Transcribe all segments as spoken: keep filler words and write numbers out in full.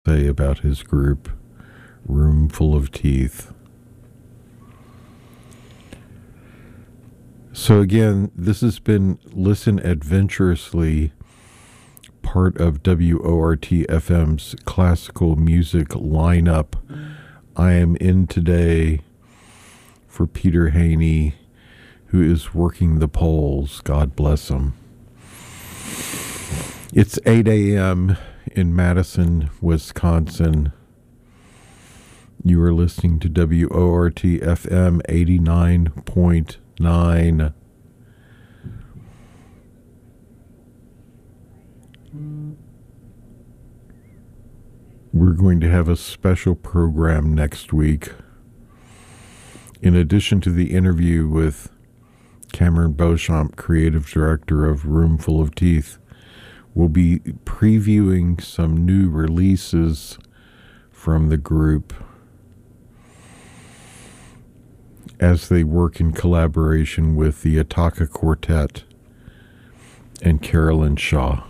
say about his group, Room Full of Teeth. So again, this has been Listen Adventurously, part of W O R T F M's classical music lineup. I am in today for Peter Haney, who is working the polls. God bless him. It's eight a.m. in Madison, Wisconsin. You are listening to W O R T F M eighty-nine point nine. We're going to have a special program next week. In addition to the interview with Cameron Beauchamp, creative director of Room Full of Teeth, we'll be previewing some new releases from the group as they work in collaboration with the Ataka Quartet and Carolyn Shaw.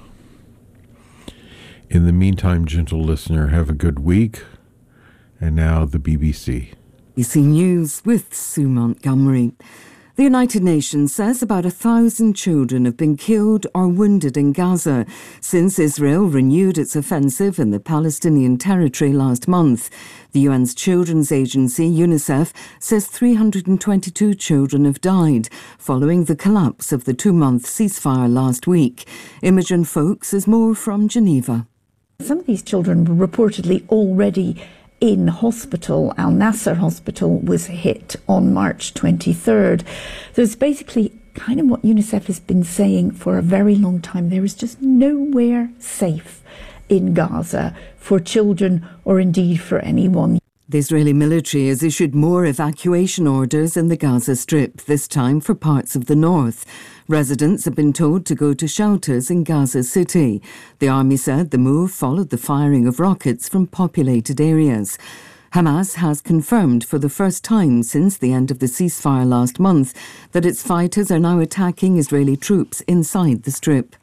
In the meantime, gentle listener, have a good week. And now the B B C. B B C News with Sue Montgomery. The United Nations says about a thousand children have been killed or wounded in Gaza since Israel renewed its offensive in the Palestinian territory last month. The U N's children's agency, UNICEF, says three hundred twenty-two children have died following the collapse of the two-month ceasefire last week. Imogen Foulkes has more from Geneva. Some of these children were reportedly already in hospital. Al Nasser Hospital was hit on March twenty-third. There's basically kind of what UNICEF has been saying for a very long time. There is just nowhere safe in Gaza for children or indeed for anyone. The Israeli military has issued more evacuation orders in the Gaza Strip, this time for parts of the north. Residents have been told to go to shelters in Gaza City. The army said the move followed the firing of rockets from populated areas. Hamas has confirmed for the first time since the end of the ceasefire last month that its fighters are now attacking Israeli troops inside the Strip.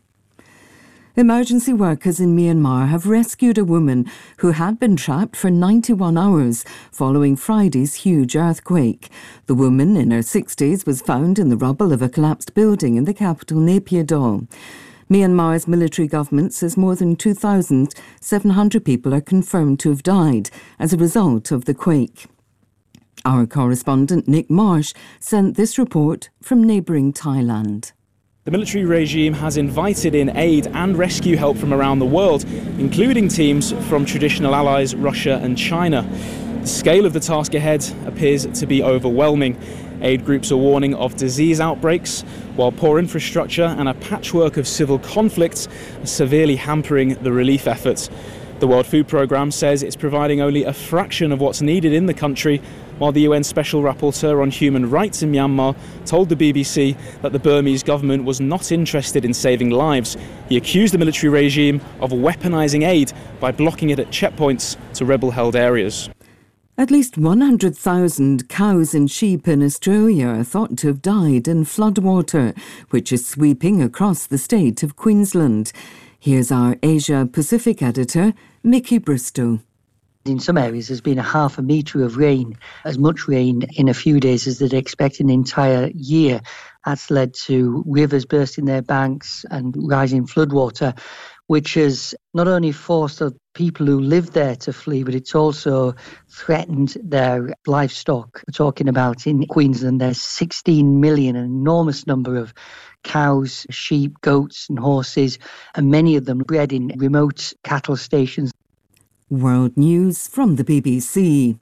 Emergency workers in Myanmar have rescued a woman who had been trapped for ninety-one hours following Friday's huge earthquake. The woman, in her sixties, was found in the rubble of a collapsed building in the capital, Naypyidaw. Myanmar's military government says more than two thousand seven hundred people are confirmed to have died as a result of the quake. Our correspondent Nick Marsh sent this report from neighbouring Thailand. The military regime has invited in aid and rescue help from around the world, including teams from traditional allies Russia and China. The scale of the task ahead appears to be overwhelming. Aid groups are warning of disease outbreaks, while poor infrastructure and a patchwork of civil conflicts are severely hampering the relief efforts. The World Food Programme says it's providing only a fraction of what's needed in the country, while the U N Special Rapporteur on Human Rights in Myanmar told the B B C that the Burmese government was not interested in saving lives. He accused the military regime of weaponising aid by blocking it at checkpoints to rebel-held areas. At least one hundred thousand cows and sheep in Australia are thought to have died in floodwater, which is sweeping across the state of Queensland. Here's our Asia Pacific editor, Mickey Bristow. In some areas, there's been a half a metre of rain, as much rain in a few days as they'd expect an entire year. That's led to rivers bursting their banks and rising floodwater, which has not only forced the people who live there to flee, but it's also threatened their livestock. We're talking about in Queensland, there's sixteen million, an enormous number of cows, sheep, goats and horses, and many of them bred in remote cattle stations. World News from the B B C.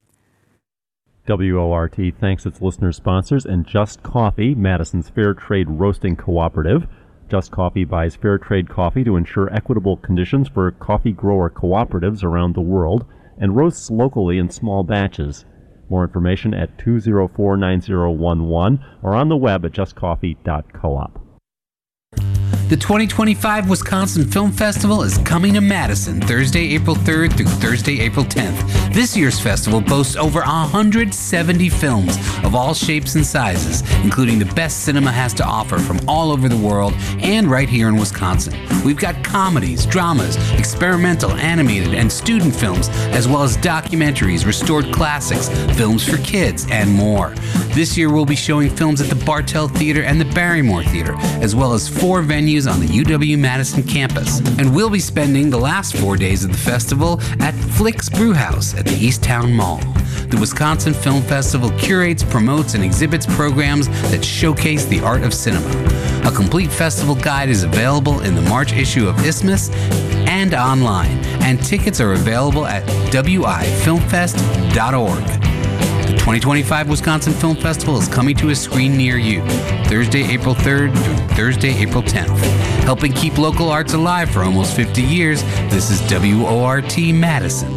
W O R T thanks its listener sponsors and Just Coffee, Madison's Fair Trade Roasting Cooperative. Just Coffee buys fair trade coffee to ensure equitable conditions for coffee grower cooperatives around the world and roasts locally in small batches. More information at two oh four, nine oh one one or on the web at just coffee dot coop. The twenty twenty-five Wisconsin Film Festival is coming to Madison Thursday, April third through Thursday, April tenth. This year's festival boasts over one hundred seventy films of all shapes and sizes, including the best cinema has to offer from all over the world and right here in Wisconsin. We've got comedies, dramas, experimental, animated, and student films, as well as documentaries, restored classics, films for kids, and more. This year we'll be showing films at the Bartell Theater and the Barrymore Theater, as well as four venues on the U W-Madison campus. And we'll be spending the last four days of the festival at Flicks Brewhouse at the Easttown Mall. The Wisconsin Film Festival curates, promotes, and exhibits programs that showcase the art of cinema. A complete festival guide is available in the March issue of Isthmus and online, and tickets are available at w i film fest dot org. The twenty twenty-five Wisconsin Film Festival is coming to a screen near you, Thursday, April third through Thursday, April tenth. Helping keep local arts alive for almost fifty years, this is W O R T Madison.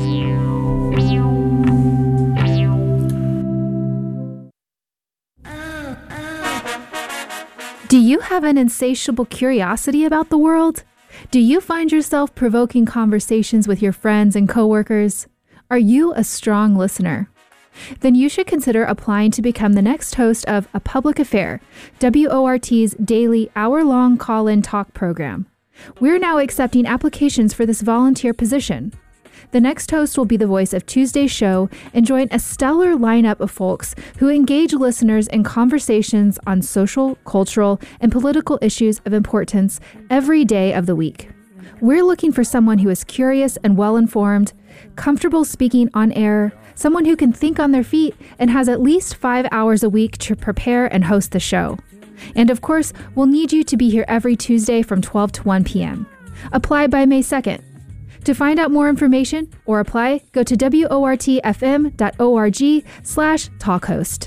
Do you have an insatiable curiosity about the world? Do you find yourself provoking conversations with your friends and coworkers? Are you a strong listener? Then you should consider applying to become the next host of A Public Affair, W O R T's daily hour-long call-in talk program. We're now accepting applications for this volunteer position. The next host will be the voice of Tuesday's show and join a stellar lineup of folks who engage listeners in conversations on social, cultural, and political issues of importance every day of the week. We're looking for someone who is curious and well-informed, comfortable speaking on air, someone who can think on their feet, and has at least five hours a week to prepare and host the show. And of course, we'll need you to be here every Tuesday from twelve to one p.m. Apply by May second. To find out more information or apply, go to W O R T F M dot org slash talkhost.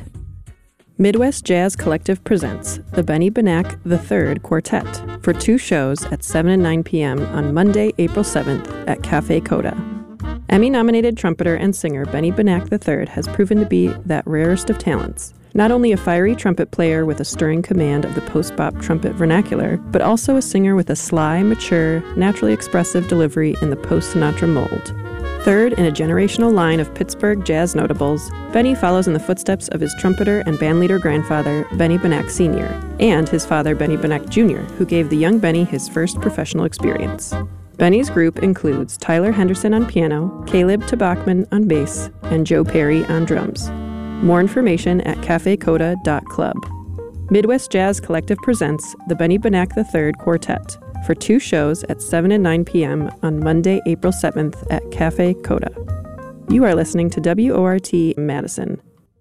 Midwest Jazz Collective presents the Benny Benack the third Quartet for two shows at seven and nine p.m. on Monday, April seventh at Cafe Coda. Emmy-nominated trumpeter and singer Benny Benack the third has proven to be that rarest of talents. Not only a fiery trumpet player with a stirring command of the post-bop trumpet vernacular, but also a singer with a sly, mature, naturally expressive delivery in the post-Sinatra mold. Third in a generational line of Pittsburgh jazz notables, Benny follows in the footsteps of his trumpeter and bandleader grandfather, Benny Benack Senior, and his father, Benny Benack Junior, who gave the young Benny his first professional experience. Benny's group includes Tyler Henderson on piano, Caleb Tabachman on bass, and Joe Perry on drums. More information at cafe coda dot club. Midwest Jazz Collective presents the Benny Benack the third Quartet for two shows at seven and nine p.m. on Monday, April seventh at Cafe Coda. You are listening to W O R T Madison.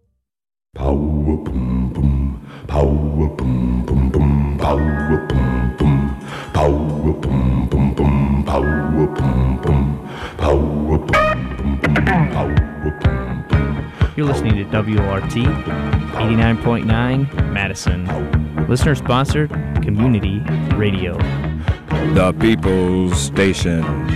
Power boom boom, power boom boom boom, power boom boom, power boom boom boom, power boom boom, power boom boom boom, power boom boom. You're listening to W O R T eighty-nine point nine Madison. Listener-sponsored community radio. The People's Station.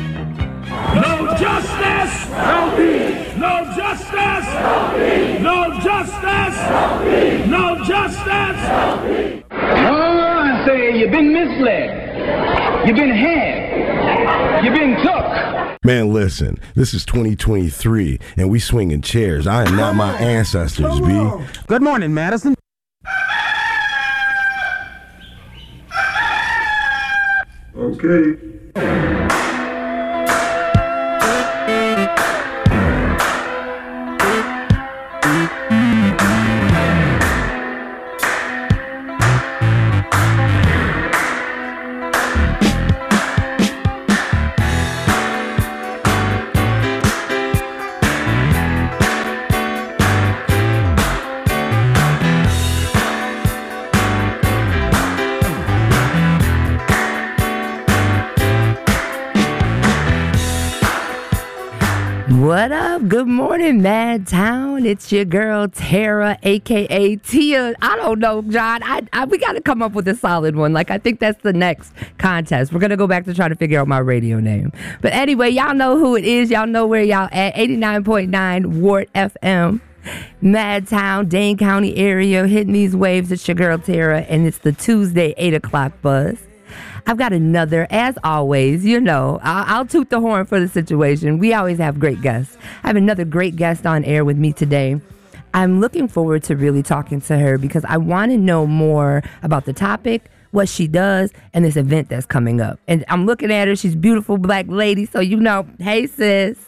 No justice! No peace! No justice! No peace! No justice! No peace! No justice! No peace! No, I say you've been misled. You've been had. You've been took. Man, listen, this is twenty twenty-three, and we swinging chairs. I am not my ancestors, B. Good morning, Madison. Okay. What up? Good morning, Mad Town. It's your girl, Tara, a k a. Tia. I don't know, John. I, I We got to come up with a solid one. Like, I think that's the next contest. We're going to go back to try to figure out my radio name. But anyway, y'all know who it is. Y'all know where y'all at. eighty-nine point nine Wart F M. Mad Town, Dane County area. Hitting these waves. It's your girl, Tara. And it's the Tuesday eight o'clock buzz. I've got another, as always, you know, I'll, I'll toot the horn for the situation. We always have great guests. I have another great guest on air with me today. I'm looking forward to really talking to her because I want to know more about the topic, what she does, and this event that's coming up. And I'm looking at her. She's a beautiful black lady. So, you know, hey, sis.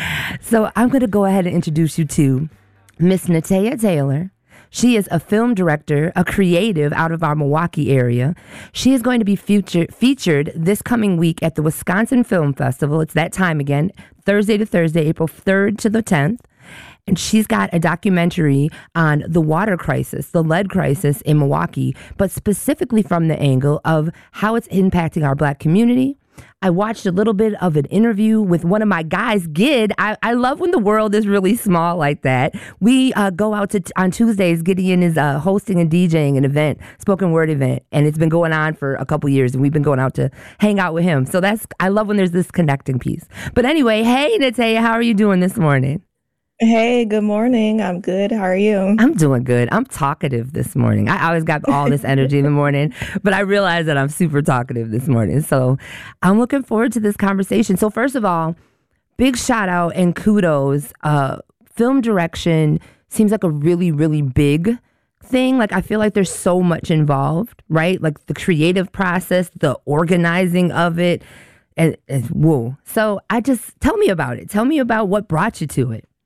So I'm going to go ahead and introduce you to Miss Natea Taylor. She is a film director, a creative out of our Milwaukee area. She is going to be feature, featured this coming week at the Wisconsin Film Festival. It's that time again, Thursday to Thursday, April third to the tenth. And she's got a documentary on the water crisis, the lead crisis in Milwaukee, but specifically from the angle of how it's impacting our black community. I watched a little bit of an interview with one of my guys, Gid. I, I love when the world is really small like that. We uh, go out to on Tuesdays. Gideon is uh, hosting and DJing an event, spoken word event, and it's been going on for a couple years, and we've been going out to hang out with him. So that's I love when there's this connecting piece. But anyway, hey, Natea, how are you doing this morning? Hey, good morning. I'm good. How are you? I'm doing good. I'm talkative this morning. I always got all this energy in the morning, but I realize that I'm super talkative this morning. So I'm looking forward to this conversation. So first of all, big shout out and kudos. Uh, film direction seems like a really, really big thing. Like I feel like there's so much involved, right? Like the creative process, the organizing of it, and, and whoa. So I just, tell me about it. Tell me about what brought you to it.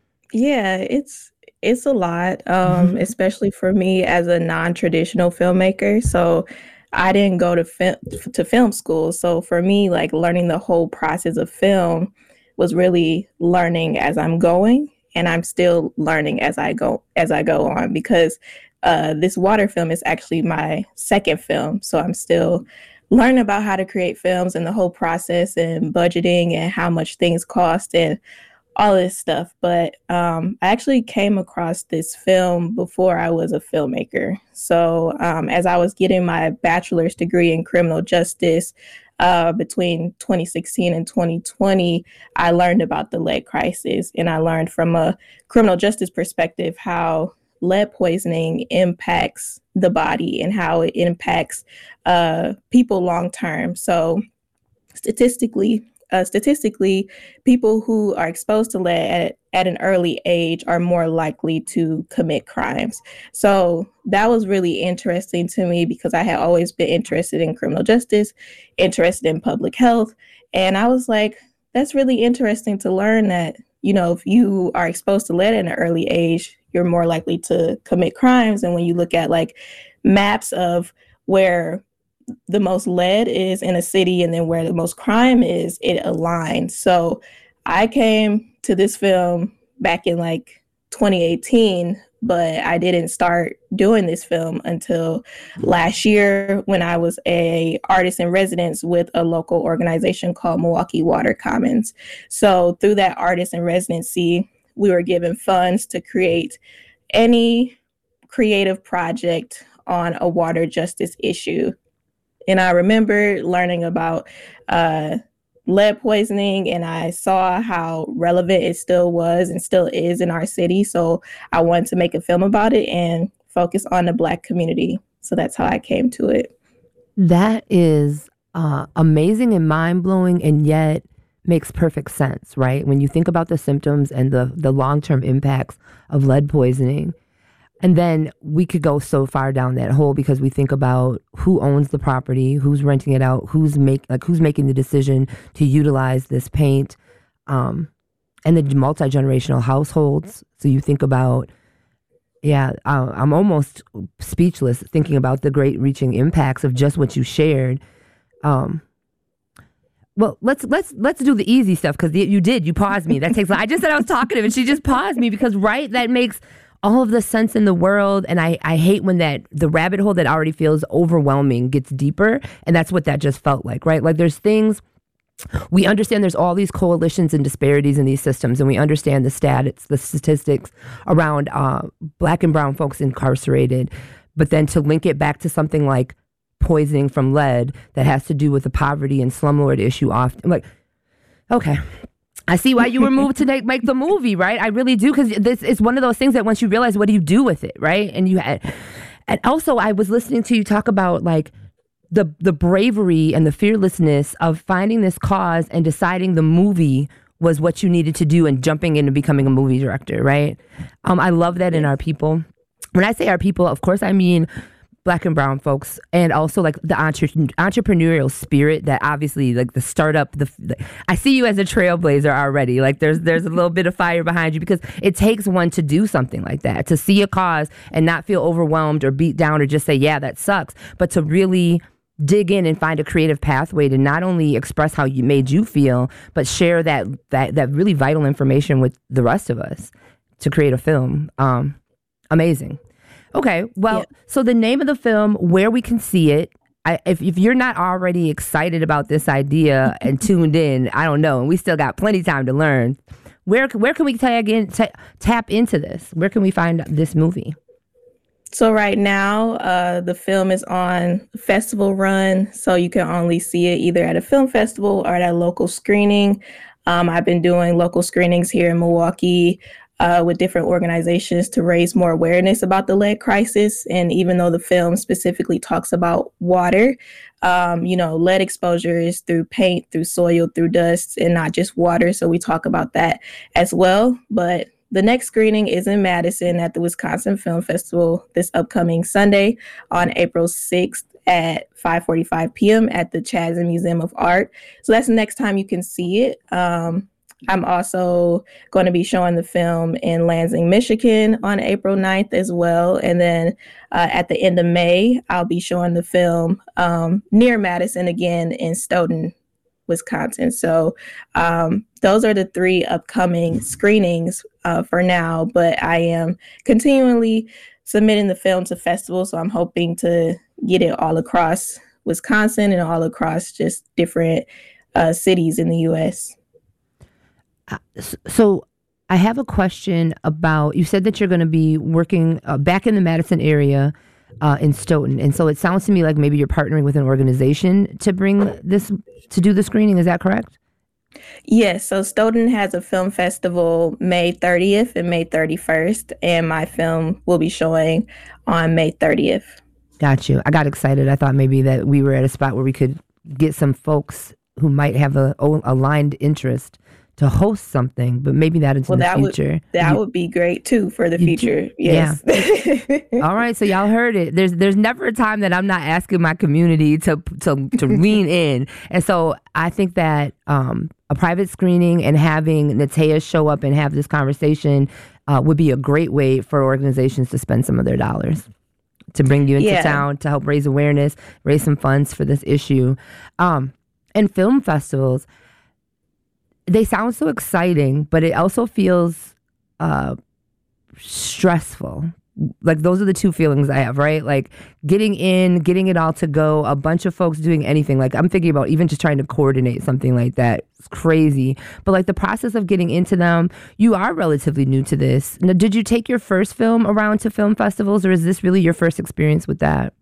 Yeah, it's it's a lot, um, especially for me as a non-traditional filmmaker. So I didn't go to film to film school. So for me, like learning the whole process of film was really learning as I'm going, and I'm still learning as I go as I go on because uh, this water film is actually my second film. So I'm still learning about how to create films and the whole process and budgeting and how much things cost and all this stuff. But um, I actually came across this film before I was a filmmaker. So um, as I was getting my bachelor's degree in criminal justice uh, between twenty sixteen and twenty twenty, I learned about the lead crisis. And I learned from a criminal justice perspective how lead poisoning impacts the body and how it impacts uh, people long term. So statistically, Uh, statistically, people who are exposed to lead at, at an early age are more likely to commit crimes. So that was really interesting to me because I had always been interested in criminal justice, interested in public health. And I was like, that's really interesting to learn that, you know, if you are exposed to lead at an early age, you're more likely to commit crimes. And when you look at like maps of where the most lead is in a city and then where the most crime is, it aligns. So I came to this film back in like twenty eighteen, but I didn't start doing this film until last year when I was a artist in residence with a local organization called Milwaukee Water Commons. So through that artist in residency, we were given funds to create any creative project on a water justice issue. And I remember learning about uh, lead poisoning, and I saw how relevant it still was and still is in our city. So I wanted to make a film about it and focus on the Black community. So that's how I came to it. That is uh, amazing and mind-blowing, and yet makes perfect sense, right? When you think about the symptoms and the, the long-term impacts of lead poisoning. And then we could go so far down that hole because we think about who owns the property, who's renting it out, who's make like who's making the decision to utilize this paint, um, and the multi-generational households. So you think about, yeah, I, I'm almost speechless thinking about the great reaching impacts of just what you shared. Um, well, let's let's let's do the easy stuff because you did you paused me. That takes. I just said I was talkative, and she just paused me because right that makes all of the sense in the world. And I, I hate when that the rabbit hole that already feels overwhelming gets deeper. And that's what that just felt like, right? Like there's things, we understand there's all these coalitions and disparities in these systems. And we understand the stats, the statistics around uh, Black and brown folks incarcerated. But then to link it back to something like poisoning from lead that has to do with the poverty and slumlord issue often, like, okay. I see why you were moved to make, make the movie, right? I really do, because this is one of those things that once you realize, what do you do with it, right? And you had, and also I was listening to you talk about like the the bravery and the fearlessness of finding this cause and deciding the movie was what you needed to do and jumping into becoming a movie director, right? Um, I love that in our people. When I say our people, of course, I mean Black and brown folks, and also like the entre- entrepreneurial spirit that obviously like the startup, the, the I see you as a trailblazer already. Like there's there's a little bit of fire behind you because it takes one to do something like that, to see a cause and not feel overwhelmed or beat down or just say, yeah, that sucks, but to really dig in and find a creative pathway to not only express how you made you feel, but share that that that really vital information with the rest of us to create a film. Um, amazing. Okay, well, yeah. So the name of the film, where we can see it, I, if if you're not already excited about this idea and tuned in, I don't know, and we still got plenty of time to learn. Where where can we tag in, t- tap into this? Where can we find this movie? So right now, uh, the film is on festival run, so you can only see it either at a film festival or at a local screening. Um, I've been doing local screenings here in Milwaukee uh, with different organizations to raise more awareness about the lead crisis. And even though the film specifically talks about water, um, you know, lead exposure is through paint, through soil, through dust, and not just water. So we talk about that as well. But the next screening is in Madison at the Wisconsin Film Festival this upcoming Sunday on April sixth at five forty-five p.m. at the Chatham Museum of Art. So that's the next time you can see it. Um, I'm also going to be showing the film in Lansing, Michigan on April ninth as well. And then uh, at the end of May, I'll be showing the film um, near Madison again in Stoughton, Wisconsin. So um, those are the three upcoming screenings uh, for now, but I am continually submitting the film to festivals. So I'm hoping to get it all across Wisconsin and all across just different uh, cities in the U S. Uh, so I have a question about, you said that you're going to be working uh, back in the Madison area uh, in Stoughton. And so it sounds to me like maybe you're partnering with an organization to bring this, to do the screening. Is that correct? Yes. So Stoughton has a film festival May thirtieth and May thirty-first, and my film will be showing on May thirtieth. Got you. I got excited. I thought maybe that we were at a spot where we could get some folks who might have a, a aligned interest to host something, but maybe that is well, in the that future. Would, that you, would be great too for the future. Do, yes. Yeah. All right. So y'all heard it. There's there's never a time that I'm not asking my community to to to lean in. And so I think that um, a private screening and having Natea show up and have this conversation uh, would be a great way for organizations to spend some of their dollars, to bring you into yeah. town, to help raise awareness, raise some funds for this issue. Um, and film festivals, they sound so exciting, but it also feels uh, stressful. Like those are the two feelings I have, right? Like getting in, getting it all to go, a bunch of folks doing anything. Like I'm thinking about even just trying to coordinate something like that. It's crazy. But like the process of getting into them, you are relatively new to this. Now, did you take your first film around to film festivals, or is this really your first experience with that?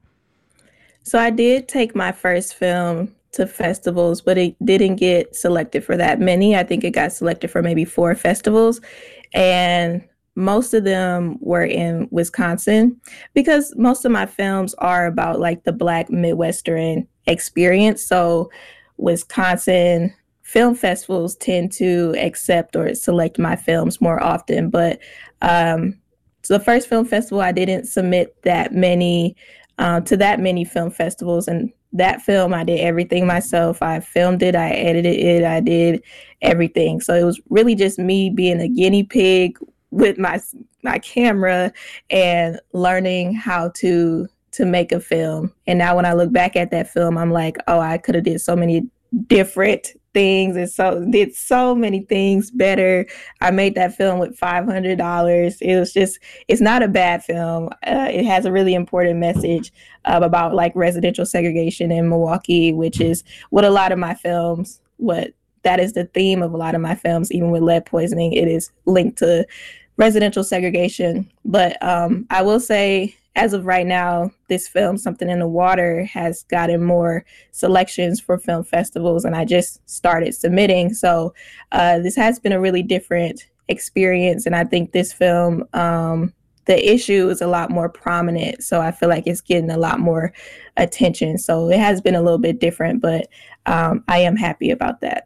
So I did take my first film to festivals, but it didn't get selected for that many. I think it got selected for maybe four festivals, and most of them were in Wisconsin because most of my films are about like the Black Midwestern experience. So Wisconsin film festivals tend to accept or select my films more often. But um, so the first film festival, I didn't submit that many uh, to that many film festivals. And that film, I did everything myself. I filmed it, I edited it, I did everything. So it was really just me being a guinea pig with my my camera and learning how to to make a film. And now when I look back at that film, I'm like, oh, I could have did so many different things and so did so many things better. I made that film with five hundred dollars. It was just, it's not a bad film. Uh, it has a really important message uh, about like residential segregation in Milwaukee, which is what a lot of my films, what that is the theme of a lot of my films, even with lead poisoning, it is linked to residential segregation. But um, I will say, as of right now, this film, Something in the Water, has gotten more selections for film festivals, and I just started submitting. So uh, this has been a really different experience, and I think this film, um, the issue is a lot more prominent. So I feel like it's getting a lot more attention. So it has been a little bit different, but um, I am happy about that.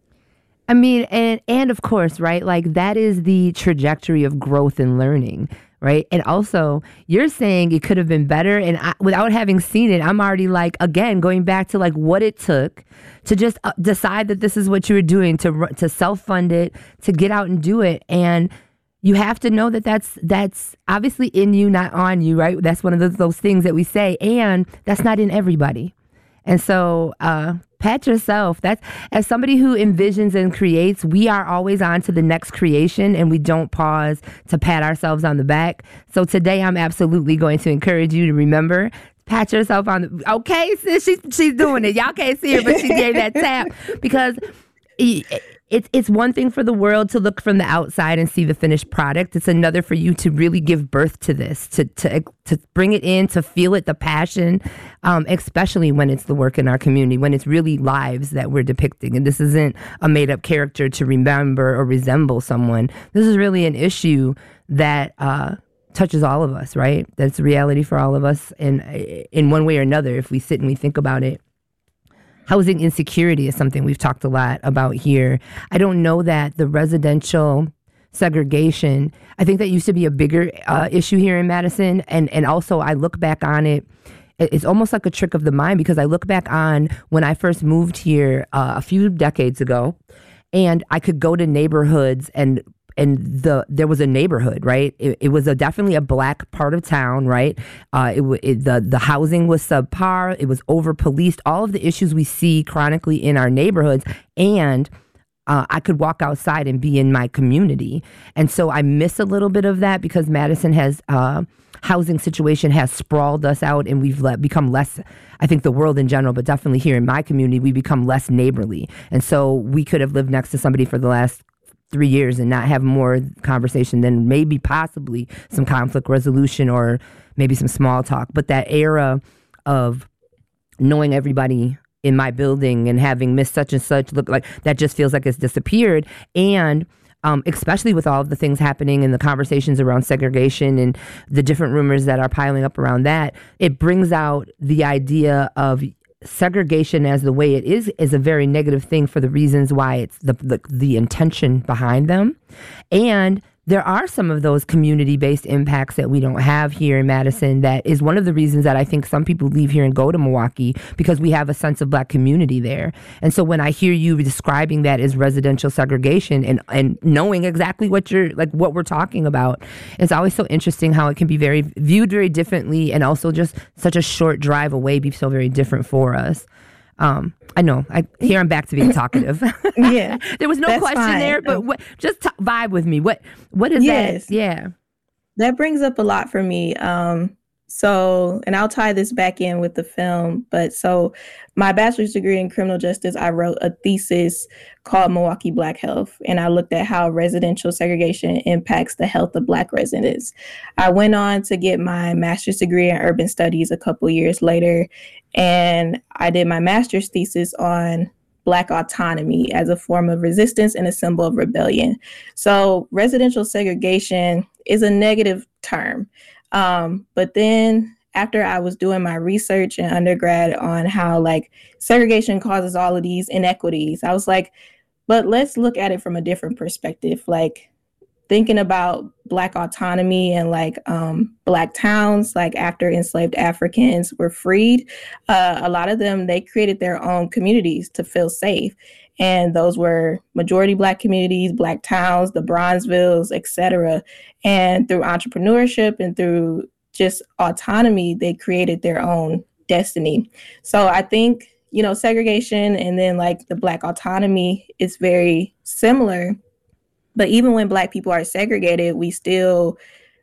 I mean, and and of course, right? Like that is the trajectory of growth and learning, right? And also, you're saying it could have been better, and I, without having seen it, I'm already like, again, going back to like what it took to just uh, decide that this is what you were doing, to to self-fund it, to get out and do it, and you have to know that that's that's obviously in you, not on you, right? That's one of those, those things that we say, and that's not in everybody. And so, uh, pat yourself. That's, as somebody who envisions and creates, we are always on to the next creation, and we don't pause to pat ourselves on the back. So today, I'm absolutely going to encourage you to remember, pat yourself on the. Okay, sis, she's she's doing it. Y'all can't see her, but she gave that tap because. It, It's it's one thing for the world to look from the outside and see the finished product. It's another for you to really give birth to this, to to to bring it in, to feel it, the passion, um, especially when it's the work in our community, when it's really lives that we're depicting. And this isn't a made-up character to remember or resemble someone. This is really an issue that uh, touches all of us, right? That's a reality for all of us in, in one way or another if we sit and we think about it. Housing insecurity is something we've talked a lot about here. I don't know that the residential segregation, I think that used to be a bigger uh, issue here in Madison. And, and also I look back on it, it's almost like a trick of the mind, because I look back on when I first moved here uh, a few decades ago, and I could go to neighborhoods and And the there was a neighborhood, right? It, it was a, definitely a black part of town, right? Uh, it, it the the housing was subpar. It was over policed. All of the issues we see chronically in our neighborhoods, and uh, I could walk outside and be in my community, and so I miss a little bit of that because Madison has uh, housing situation has sprawled us out, and we've let, become less. I think the world in general, but definitely here in my community, we become less neighborly, and so we could have lived next to somebody for the last three years and not have more conversation than maybe possibly some conflict resolution or maybe some small talk. But that era of knowing everybody in my building and having missed such and such, look like that just feels like it's disappeared. And um, especially with all of the things happening and the conversations around segregation and the different rumors that are piling up around that, it brings out the idea of segregation as the way it is is a very negative thing for the reasons why it's the, the the intention behind them. And there are some of those community-based impacts that we don't have here in Madison. That is one of the reasons that I think some people leave here and go to Milwaukee, because we have a sense of Black community there. And so when I hear you describing that as residential segregation and, and knowing exactly what you're like, what we're talking about, it's always so interesting how it can be very viewed very differently, and also just such a short drive away be so very different for us. Um, I know. I here I'm back to being talkative. Yeah, there was no that's question fine. there, but what, just t- vibe with me. What what is yes. that? Yeah, that brings up a lot for me. Um, so, and I'll tie this back in with the film. But so, my bachelor's degree in criminal justice, I wrote a thesis called Milwaukee Black Health, and I looked at how residential segregation impacts the health of Black residents. I went on to get my master's degree in urban studies a couple years later, and I did my master's thesis on Black autonomy as a form of resistance and a symbol of rebellion. So residential segregation is a negative term. Um, but then after I was doing my research in undergrad on how like segregation causes all of these inequities, I was like, but let's look at it from a different perspective. Like thinking about Black autonomy and like um, Black towns, like after enslaved Africans were freed, uh, a lot of them, they created their own communities to feel safe. And those were majority Black communities, Black towns, the Bronzevilles, et cetera. And through entrepreneurship and through just autonomy, they created their own destiny. So I think, you know, segregation and then like the Black autonomy is very similar. But even when Black people are segregated, we still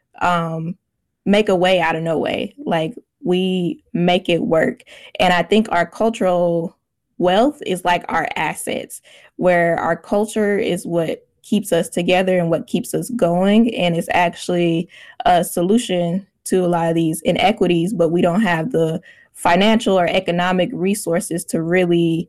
um, make a way out of no way. Like we make it work. And I think our cultural wealth is like our assets, where our culture is what keeps us together and what keeps us going. And it's actually a solution to a lot of these inequities, but we don't have the financial or economic resources to really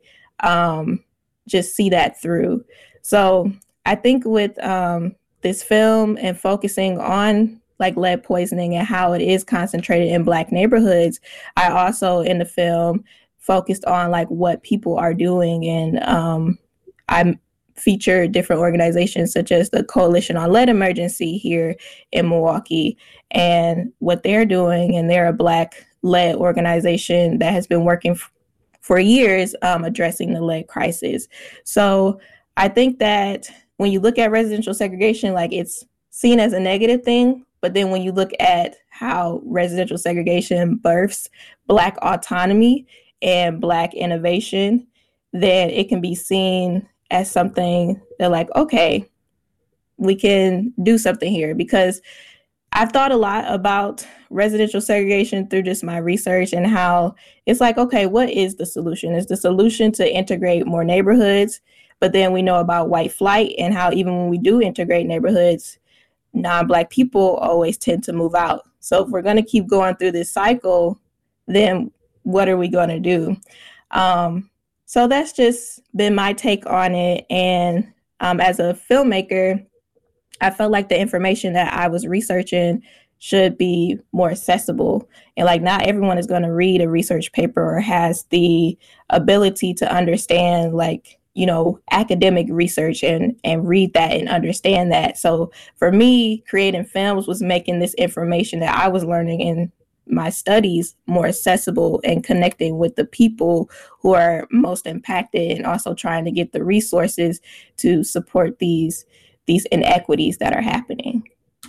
um, just see that through. So I think with um, this film and focusing on like lead poisoning and how it is concentrated in Black neighborhoods, I also in the film focused on like what people are doing. And um, I featured different organizations such as the Coalition on Lead Emergency here in Milwaukee and what they're doing. And they're a Black lead organization that has been working f- for years um, addressing the lead crisis. So I think that when you look at residential segregation, like it's seen as a negative thing, but then when you look at how residential segregation births Black autonomy and Black innovation, then it can be seen as something that like, okay, we can do something here. Because I've thought a lot about residential segregation through just my research and how it's like, okay, what is the solution? Is the solution to integrate more neighborhoods? But then we know about white flight and how even when we do integrate neighborhoods, non-Black people always tend to move out. So if we're going to keep going through this cycle, then what are we going to do? Um, so that's just been my take on it. And um, as a filmmaker, I felt like the information that I was researching should be more accessible. And like not everyone is going to read a research paper or has the ability to understand like, you know, academic research and, and read that and understand that. So for me, creating films was making this information that I was learning in my studies more accessible and connecting with the people who are most impacted and also trying to get the resources to support these these inequities that are happening.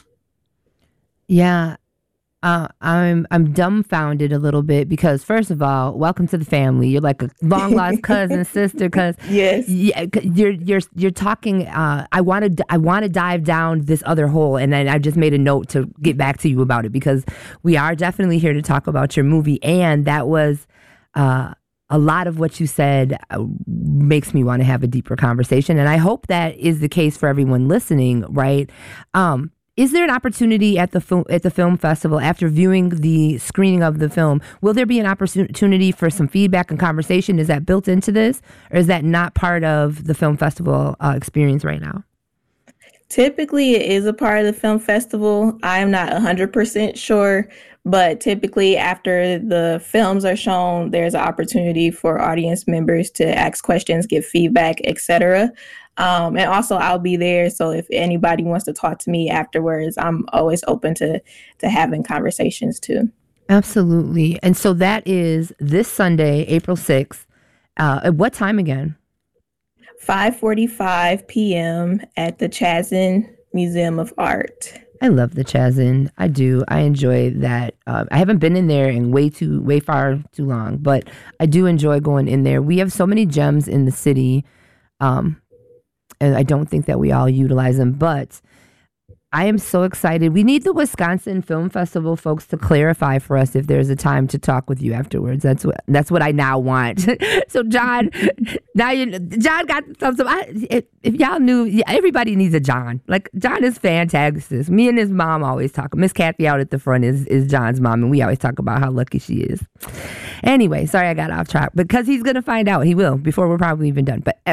Yeah. Uh, I'm I'm dumbfounded a little bit because first of all, welcome to the family. You're like a long lost cousin, sister. Because yes, yeah, you're you're you're talking. Uh, I want to I want to dive down this other hole, and then I just made a note to get back to you about it because we are definitely here to talk about your movie, and that was uh, a lot of what you said uh, makes me want to have a deeper conversation, and I hope that is the case for everyone listening. Right. Um, Is there an opportunity at the film at the film festival after viewing the screening of the film? Will there be an opportunity for some feedback and conversation? Is that built into this, or is that not part of the film festival uh, experience right now? Typically, it is a part of the film festival. I'm not one hundred percent sure, but typically after the films are shown, there's an opportunity for audience members to ask questions, give feedback, et cetera. Um, and also I'll be there. So if anybody wants to talk to me afterwards, I'm always open to, to having conversations too. Absolutely. And so that is this Sunday, April sixth. Uh, at what time again? five forty-five p.m. at the Chazen Museum of Art. I love the Chazen. I do. I enjoy that. Uh, I haven't been in there in way too, way far too long, but I do enjoy going in there. We have so many gems in the city. Um, And I don't think that we all utilize them, but I am so excited. We need the Wisconsin Film Festival folks to clarify for us if there's a time to talk with you afterwards. That's what that's what I now want. So John, now you John got the thumbs up. I, if, if y'all knew, everybody needs a John. Like John is fantastic. Me and his mom always talk. Miss Kathy out at the front is is John's mom, and we always talk about how lucky she is. Anyway, sorry I got off track because he's gonna find out. He will before we're probably even done. But.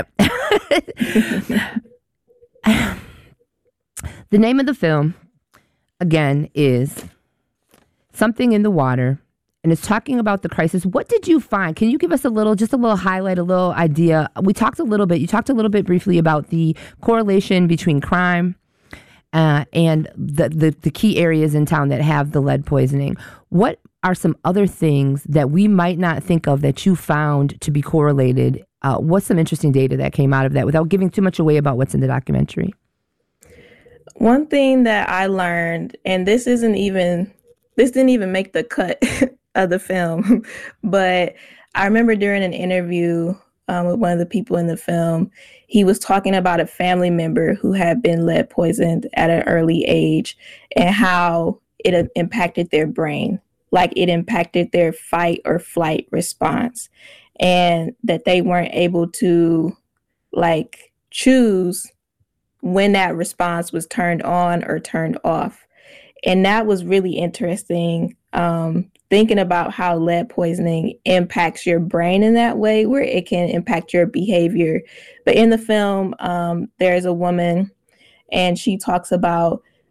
The name of the film, again, is Something in the Water, and it's talking about the crisis. What did you find? Can you give us a little, just a little highlight, a little idea? We talked a little bit, you talked a little bit briefly about the correlation between crime uh, and the, the, the key areas in town that have the lead poisoning. What are some other things that we might not think of that you found to be correlated? Uh, what's some interesting data that came out of that without giving too much away about what's in the documentary? One thing that I learned, and this isn't even, this didn't even make the cut of the film, but I remember during an interview um, with one of the people in the film, he was talking about a family member who had been lead poisoned at an early age and how it impacted their brain, like it impacted their fight or flight response, and that they weren't able to like choose when that response was turned on or turned off. And that was really interesting, um, thinking about how lead poisoning impacts your brain in that way, where it can impact your behavior. But in the film, um, there's a woman and she talks about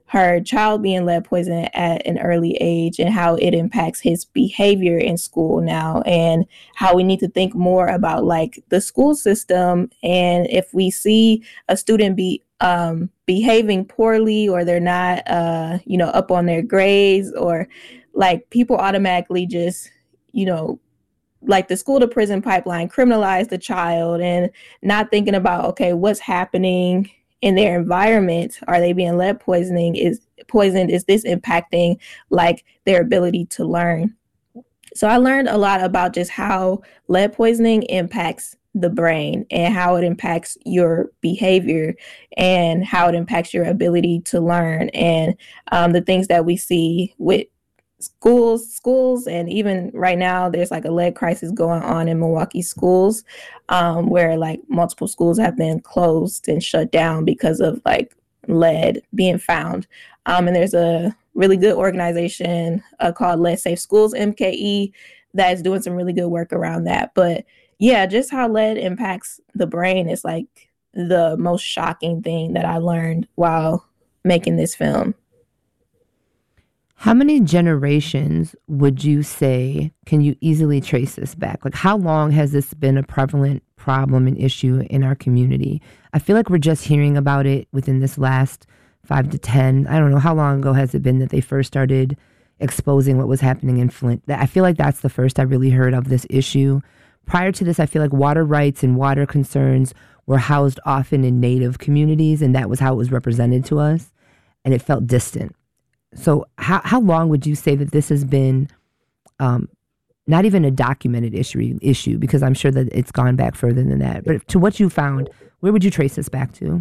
her child being lead poisoned at an early age and how it impacts his behavior in school now, and how we need to think more about like the school system. And if we see a student be um, behaving poorly, or they're not, uh, you know, up on their grades, or like people automatically just, you know, like the school to prison pipeline, criminalize the child and not thinking about, okay, what's happening in their environment. Are they being lead poisoning? Is poisoned? Is this impacting like their ability to learn? So I learned a lot about just how lead poisoning impacts the brain and how it impacts your behavior and how it impacts your ability to learn, and um, the things that we see with schools, schools, and even right now there's like a lead crisis going on in Milwaukee schools, um, where like multiple schools have been closed and shut down because of like lead being found. Um, and there's a really good organization uh, called Lead Safe Schools, M K E, that is doing some really good work around that. But yeah, just how lead impacts the brain is like the most shocking thing that I learned while making this film. How many generations would you say can you easily trace this back? Like, how long has this been a prevalent problem and issue in our community? I feel like we're just hearing about it within this last five to ten. I don't know, how long ago has it been that they first started exposing what was happening in Flint? I feel like that's the first I really heard of this issue. Prior to this, I feel like water rights and water concerns were housed often in Native communities, and that was how it was represented to us, and it felt distant. So how how long would you say that this has been um, not even a documented issue, issue, because I'm sure that it's gone back further than that. But to what you found, where would you trace this back to?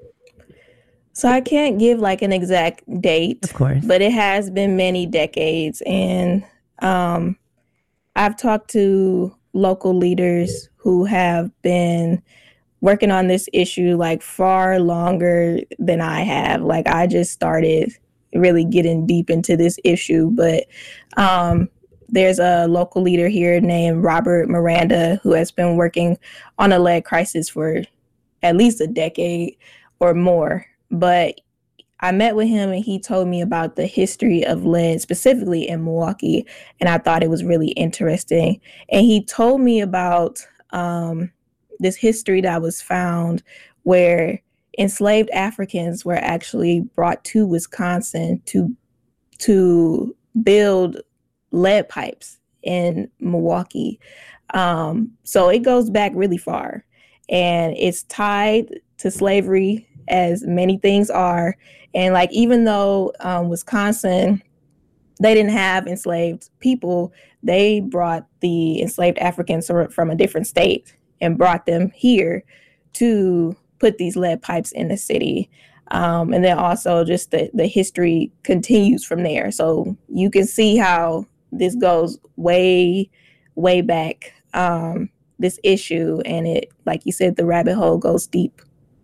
So I can't give like an exact date, of course, but it has been many decades. And um, I've talked to local leaders who have been working on this issue like far longer than I have. Like I just started really getting deep into this issue, but um, there's a local leader here named Robert Miranda who has been working on a lead crisis for at least a decade or more. But I met with him and he told me about the history of lead, specifically in Milwaukee, and I thought it was really interesting. And he told me about um, this history that was found where enslaved Africans were actually brought to Wisconsin to to build lead pipes in Milwaukee. Um, so it goes back really far, and it's tied to slavery, as many things are. And like, even though um, Wisconsin, they didn't have enslaved people, they brought the enslaved Africans from a different state and brought them here to put these lead pipes in the city. Um, and then also just the, the history continues from there. So you can see how this goes way, way back, um, this issue. And it, like you said, the rabbit hole goes deep.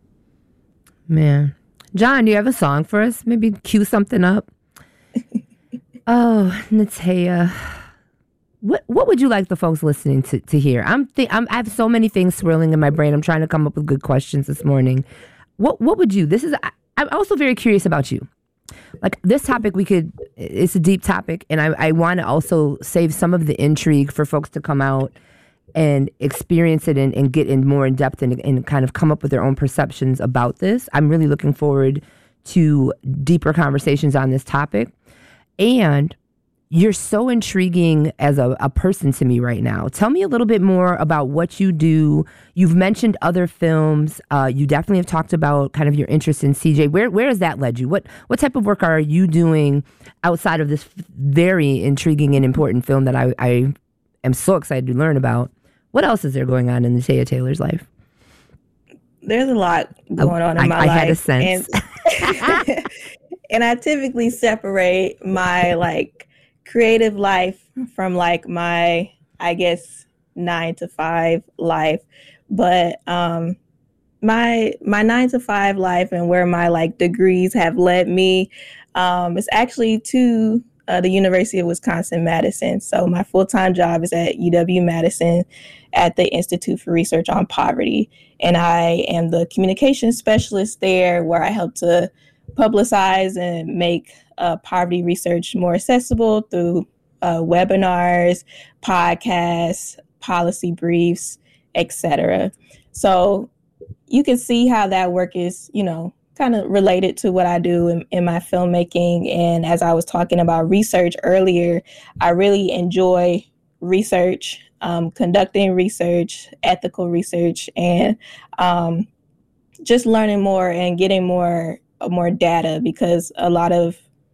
Man. John, do you have a song for us? Maybe cue something up? Oh, Natea. What what would you like the folks listening to, to hear? I'm, th- I'm I have so many things swirling in my brain. I'm trying to come up with good questions this morning. What what would you? This is I, I'm also very curious about you. Like this topic, we could. It's a deep topic, and I I want to also save some of the intrigue for folks to come out and experience it and, and get in more in depth and, and kind of come up with their own perceptions about this. I'm really looking forward to deeper conversations on this topic, and you're so intriguing as a, a person to me right now. Tell me a little bit more about what you do. You've mentioned other films. Uh, you definitely have talked about kind of your interest in C J. Where where has that led you? What what type of work are you doing outside of this very intriguing and important film that I, I am so excited to learn about? What else is there going on in Natea Taylor's life? There's a lot going on in I, my I life. I had a sense. And, and I typically separate my like creative life from like my, I guess, nine to five life. But um, my my nine to five life and where my like degrees have led me um, is actually to uh, the University of Wisconsin-Madison. So my full-time job is at U W-Madison at the Institute for Research on Poverty. And I am the communications specialist there, where I help to publicize and make uh, poverty research more accessible through uh, webinars, podcasts, policy briefs, et cetera. So you can see how that work is, you know, kind of related to what I do in, in my filmmaking. And as I was talking about research earlier, I really enjoy research, um, conducting research, ethical research, and um, just learning more and getting more more data, because a lot of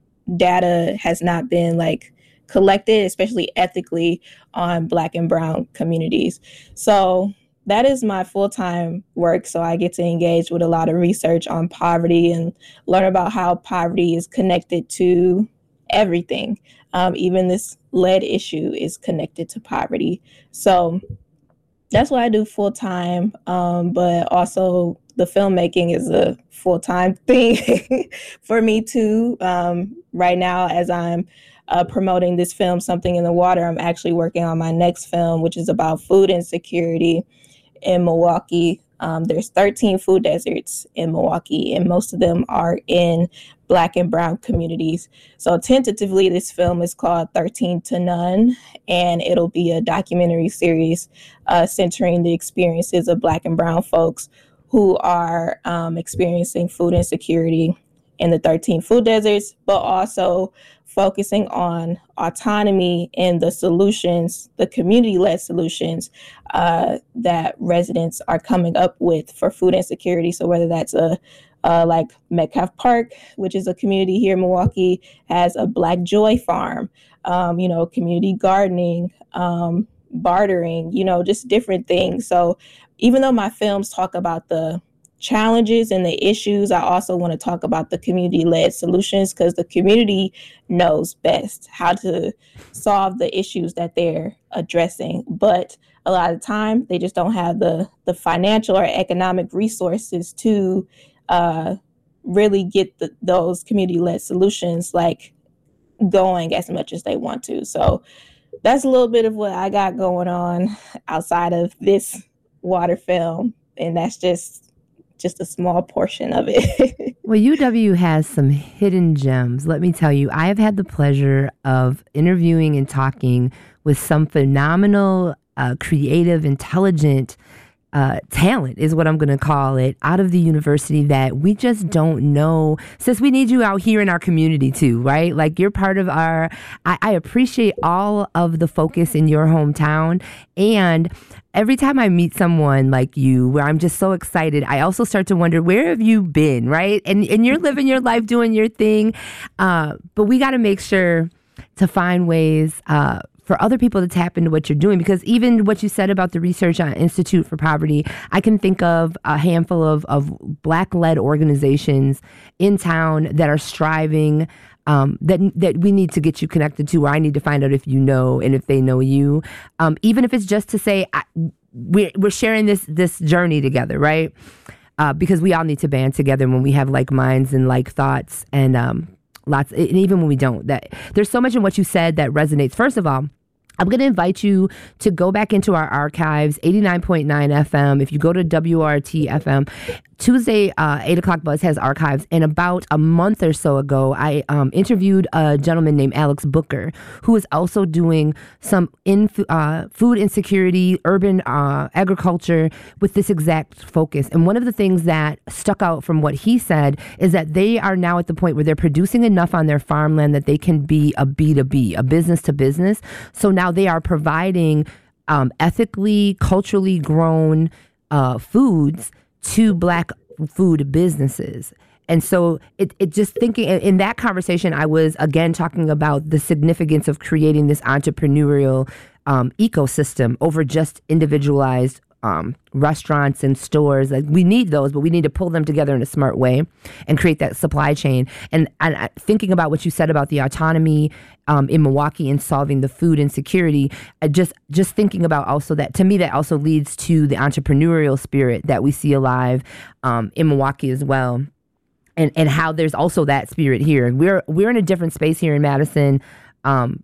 data has not been like collected, especially ethically, on Black and Brown communities. So that is my full-time work. So I get to engage with a lot of research on poverty and learn about how poverty is connected to everything. Um, even this lead issue is connected to poverty. So that's what I do full-time. Um, but also the filmmaking is a full-time thing for me too. Um, right now, as I'm uh, promoting this film, Something in the Water, I'm actually working on my next film, which is about food insecurity in Milwaukee. Um, there's thirteen food deserts in Milwaukee, and most of them are in Black and Brown communities. So tentatively, this film is called thirteen to None, and it'll be a documentary series uh, centering the experiences of Black and Brown folks who are um, experiencing food insecurity in the thirteen food deserts, but also focusing on autonomy and the solutions, the community-led solutions uh, that residents are coming up with for food insecurity. So whether that's a uh, like Metcalf Park, which is a community here in Milwaukee, has a Black Joy Farm, um, you know, community gardening, um, bartering, you know, just different things. So even though my films talk about the challenges and the issues, I also want to talk about the community-led solutions, because the community knows best how to solve the issues that they're addressing. But a lot of the time, they just don't have the, the financial or economic resources to uh, really get the, those community-led solutions like going as much as they want to. So that's a little bit of what I got going on outside of this water film, and that's just just a small portion of it. Well, U W has some hidden gems. Let me tell you, I have had the pleasure of interviewing and talking with some phenomenal, uh, creative, intelligent uh, talent is what I'm going to call it, out of the university that we just don't know. Sis, we need you out here in our community too, right? Like, you're part of our, I, I appreciate all of the focus in your hometown. And every time I meet someone like you, where I'm just so excited, I also start to wonder, where have you been, right? And and you're living your life, doing your thing. Uh, but we got to make sure to find ways uh, for other people to tap into what you're doing. Because even what you said about the Research Institute for Poverty, I can think of a handful of, of Black-led organizations in town that are striving, Um, that that we need to get you connected to, or I need to find out if you know and if they know you. Um, even if it's just to say, I, we're, we're sharing this this journey together, right? Uh, because we all need to band together when we have like minds and like thoughts, and um, lots, and even when we don't. That there's so much in what you said that resonates. First of all, I'm going to invite you to go back into our archives, eighty-nine point nine F M. If you go to W R T F M, Tuesday, uh, eight o'clock Buzz has archives. And about a month or so ago, I um, interviewed a gentleman named Alex Booker, who is also doing some in, uh, food insecurity, urban uh, agriculture with this exact focus. And one of the things that stuck out from what he said is that they are now at the point where they're producing enough on their farmland that they can be a B to B, a business to business. So now they are providing um, ethically, culturally grown uh, foods to Black food businesses. And so it, it just thinking in that conversation, I was again talking about the significance of creating this entrepreneurial um, ecosystem over just individualized um, restaurants and stores. Like, we need those, but we need to pull them together in a smart way and create that supply chain. And, and thinking about what you said about the autonomy um, in Milwaukee and solving the food insecurity, uh, just just thinking about also that, to me, that also leads to the entrepreneurial spirit that we see alive um, in Milwaukee as well. And and how there's also that spirit here. We're we're in a different space here in Madison. Um,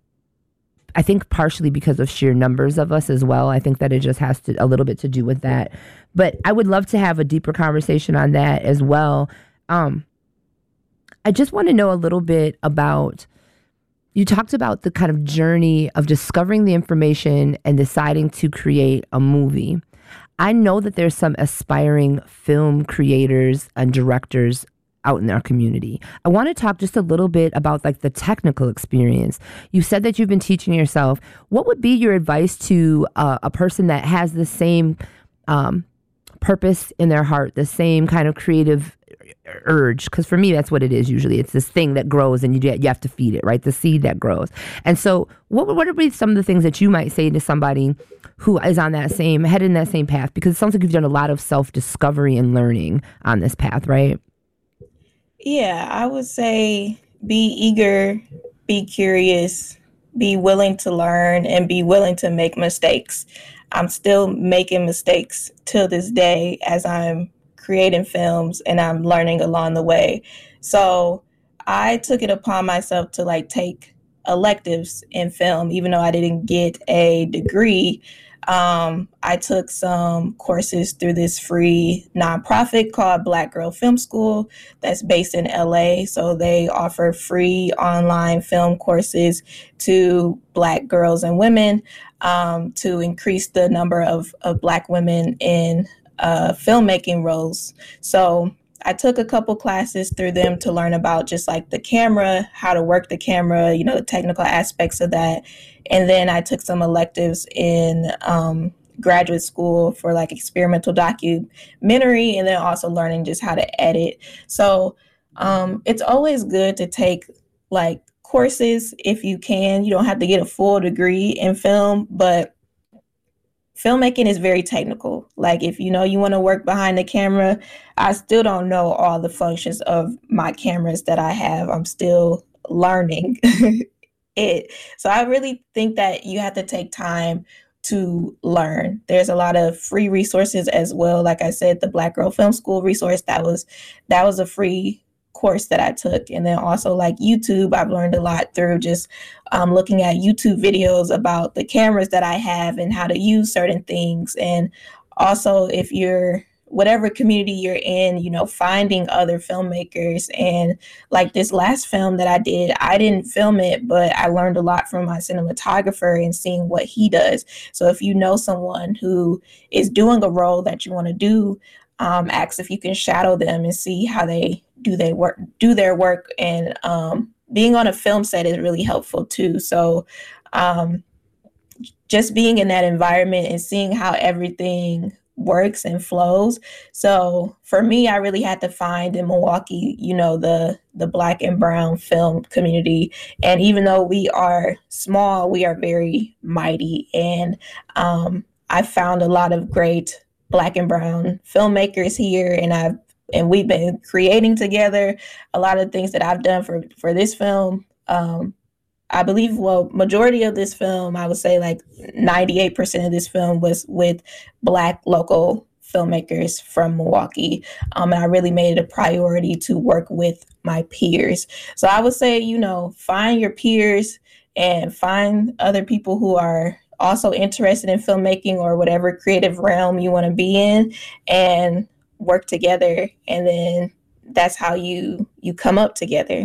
I think partially because of sheer numbers of us as well. I think that it just has to a little bit to do with that. But I would love to have a deeper conversation on that as well. Um, I just want to know a little bit about, you talked about the kind of journey of discovering the information and deciding to create a movie. I know that there's some aspiring film creators and directors out in our community. I want to talk just a little bit about like the technical experience. You said that you've been teaching yourself. What would be your advice to uh, a person that has the same um, purpose in their heart, the same kind of creative urge? Because for me, that's what it is usually. It's this thing that grows and you you have to feed it, right? The seed that grows. And so what, what would be some of the things that you might say to somebody who is on that same, headed in that same path? Because it sounds like you've done a lot of self-discovery and learning on this path, right? Yeah, I would say be eager, be curious, be willing to learn, and be willing to make mistakes. I'm still making mistakes till this day as I'm creating films and I'm learning along the way. So I took it upon myself to like take electives in film, even though I didn't get a degree. Um, I took some courses through this free nonprofit called Black Girl Film School that's based in L A. So they offer free online film courses to Black girls and women um, to increase the number of, of Black women in uh, filmmaking roles. So I took a couple classes through them to learn about just like the camera, how to work the camera, you know, the technical aspects of that. And then I took some electives in um, graduate school for like experimental documentary, and then also learning just how to edit. So um, it's always good to take like courses if you can. You don't have to get a full degree in film, but filmmaking is very technical. Like if you know you want to work behind the camera, I still don't know all the functions of my cameras that I have. I'm still learning it. So I really think that you have to take time to learn. There's a lot of free resources as well. Like I said, the Black Girl Film School resource, that was that was a free course that I took. And then also like YouTube, I've learned a lot through just um, looking at YouTube videos about the cameras that I have and how to use certain things. And also if you're, whatever community you're in, you know, finding other filmmakers. And like this last film that I did, I didn't film it, but I learned a lot from my cinematographer and seeing what he does. So if you know someone who is doing a role that you want to do, um, ask if you can shadow them and see how they do they work, do their work. And um, being on a film set is really helpful too. So um, just being in that environment and seeing how everything works and flows. So for me, I really had to find in Milwaukee, you know, the the Black and brown film community. And even though we are small, we are very mighty. And um, I found a lot of great Black and brown filmmakers here, and I've and we've been creating together. A lot of things that I've done for for this film. Um, I believe, well, majority of this film, I would say like ninety-eight percent of this film was with Black local filmmakers from Milwaukee. Um, and I really made it a priority to work with my peers. So I would say, you know, find your peers and find other people who are also interested in filmmaking or whatever creative realm you want to be in, and work together. And then that's how you you come up together.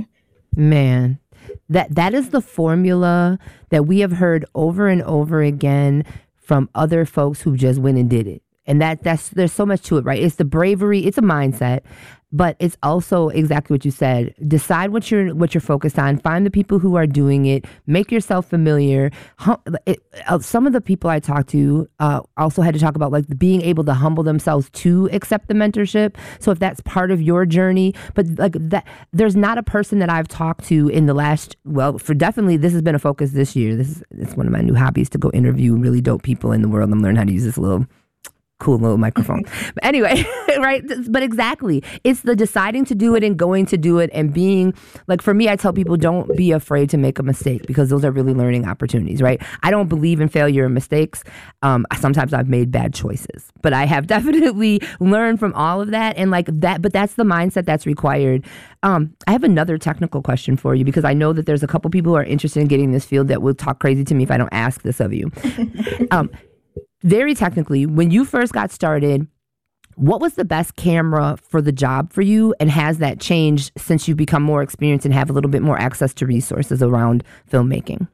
Man. That that is the formula that we have heard over and over again from other folks who just went and did it. And that that's there's so much to it, right? It's the bravery, it's a mindset, but it's also exactly what you said. Decide what you're what you're focused on. Find the people who are doing it. Make yourself familiar. Hum, it, uh, some of the people I talked to uh, also had to talk about like being able to humble themselves to accept the mentorship. So if that's part of your journey, but like that, there's not a person that I've talked to in the last, well, for definitely this has been a focus this year. This is it's one of my new hobbies to go interview really dope people in the world and learn how to use this little cool little microphone. But anyway, right? But exactly. It's the deciding to do it and going to do it and being, like for me, I tell people don't be afraid to make a mistake because those are really learning opportunities, right? I don't believe in failure and mistakes. Um, sometimes I've made bad choices, but I have definitely learned from all of that. And like that, but that's the mindset that's required. Um, I have another technical question for you because I know that there's a couple people who are interested in getting in this field that will talk crazy to me if I don't ask this of you. um, Very technically, when you first got started, what was the best camera for the job for you? And has that changed since you've become more experienced and have a little bit more access to resources around filmmaking?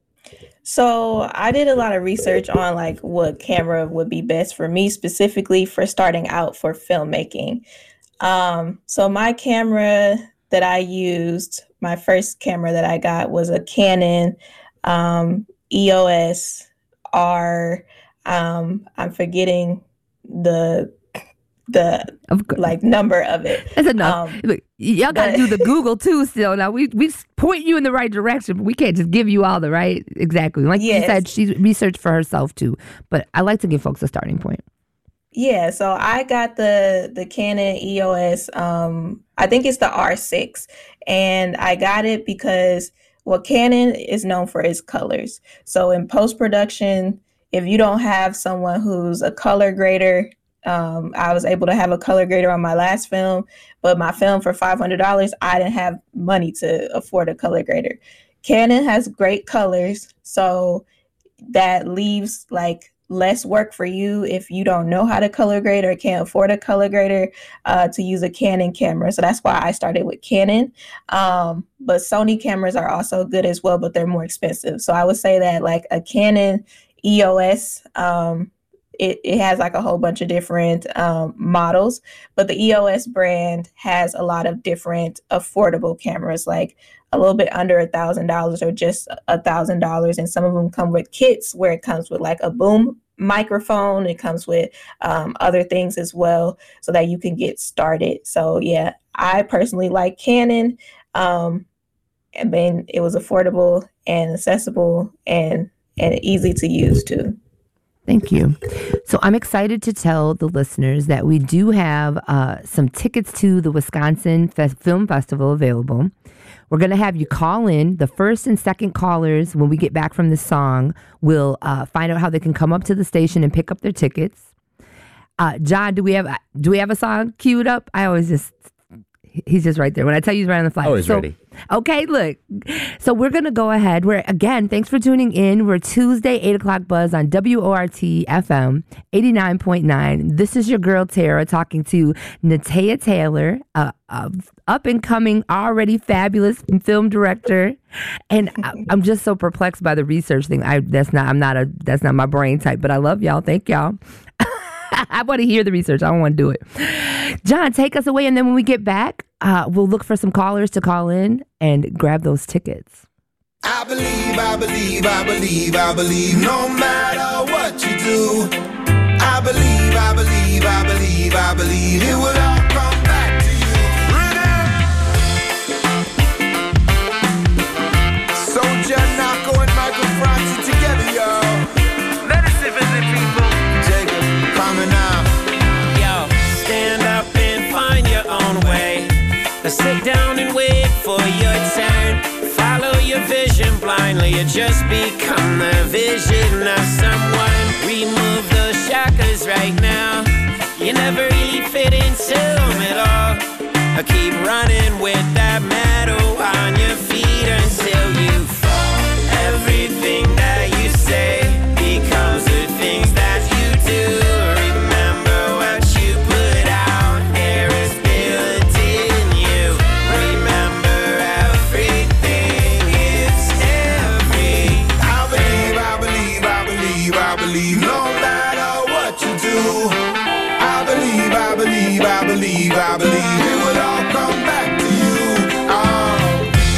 So I did a lot of research on like what camera would be best for me specifically for starting out for filmmaking. Um, so my camera that I used, my first camera that I got was a Canon um, E O S R. Um, I'm forgetting the the like number of it. That's enough. Um, Look, y'all got to do the Google too. Still, now we we point you in the right direction, but we can't just give you all the right exactly. Like yes. you said, she researched for herself too. But I like to give folks a starting point. Yeah, so I got the the Canon E O S. Um, I think it's the R six, and I got it because well, Canon is known for its colors. So in post production, if you don't have someone who's a color grader. Um, I was able to have a color grader on my last film, but my film for five hundred dollars, I didn't have money to afford a color grader. Canon has great colors, so that leaves like less work for you if you don't know how to color grade or can't afford a color grader uh, to use a Canon camera. So that's why I started with Canon. Um, but Sony cameras are also good as well, but they're more expensive. So I would say that like a Canon E O S, um, It, it has like a whole bunch of different um, models, but the E O S brand has a lot of different affordable cameras, like a little bit under a thousand dollars or just a thousand dollars. And some of them come with kits where it comes with like a boom microphone. It comes with um, other things as well so that you can get started. So yeah, I personally like Canon. Um, and then it was affordable and accessible and, and easy to use too. Thank you. So I'm excited to tell the listeners that we do have uh, some tickets to the Wisconsin Fe- Film Festival available. We're going to have you call in. The first and second callers, when we get back from this song, will uh, find out how they can come up to the station and pick up their tickets. Uh, John, do we have do we have a song queued up? I always just he's just right there. When I tell you he's right on the fly. Always so, ready. Okay, look. So we're going to go ahead. We're again, thanks for tuning in. We're Tuesday, eight o'clock buzz on W O R T F M eighty-nine point nine. This is your girl, Tara, talking to Natea Taylor, uh, uh, up-and-coming, already fabulous film director. And I, I'm just so perplexed by the research thing. I that's not I'm not a that's not my brain type, but I love y'all. Thank y'all. I want to hear the research. I don't want to do it. John, take us away. And then when we get back, uh, we'll look for some callers to call in and grab those tickets. I believe, I believe, I believe, I believe, no matter what you do. I believe, I believe, I believe, I believe it will all come back to you. Soldier, Narco, and Michael Franti together, y'all. Let us live as the people. Jacob, coming out. Yo, stand up and find your own way. Sit down and wait for your turn. Follow your vision blindly, you just become the vision of someone. Remove those shackles right now. You never really fit into them at all. I keep running with that metal on your feet until you fall. Everything that you say becomes the things that you do. Remember what you put out, there is built in you. Remember everything is every. I believe, I believe, I believe, I believe, no matter what you do. I believe, I believe, I believe, I believe it will all come back to you. Oh.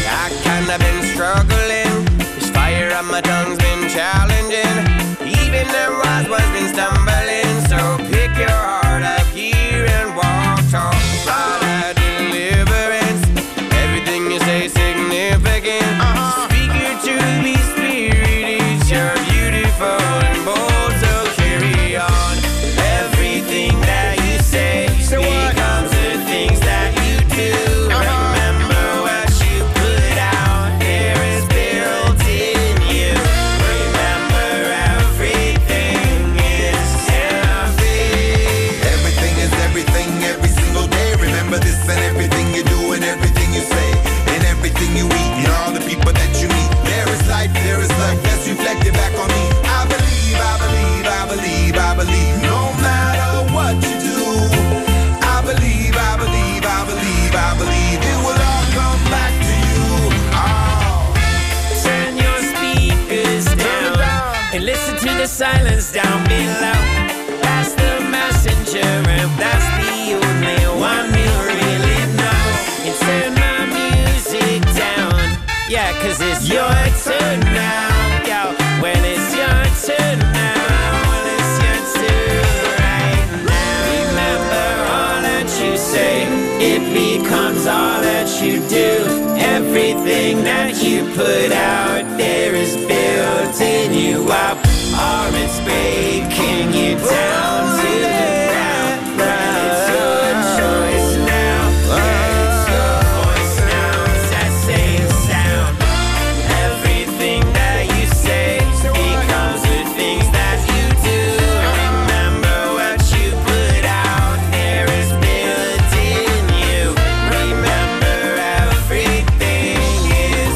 is down below. That's the messenger, and that's the only one you really know. You turn my music down, yeah, cause it's your turn now, yo. When it's your turn now, when it's your turn right now. Remember all that you say, it becomes all that you do. Everything that you put out there is building you up, or it's breaking you down to the ground. And it's your choice now, yeah, it's your voice now, it's that same sound. Everything that you say becomes the things that you do. Remember what you put out there is building you. Remember everything is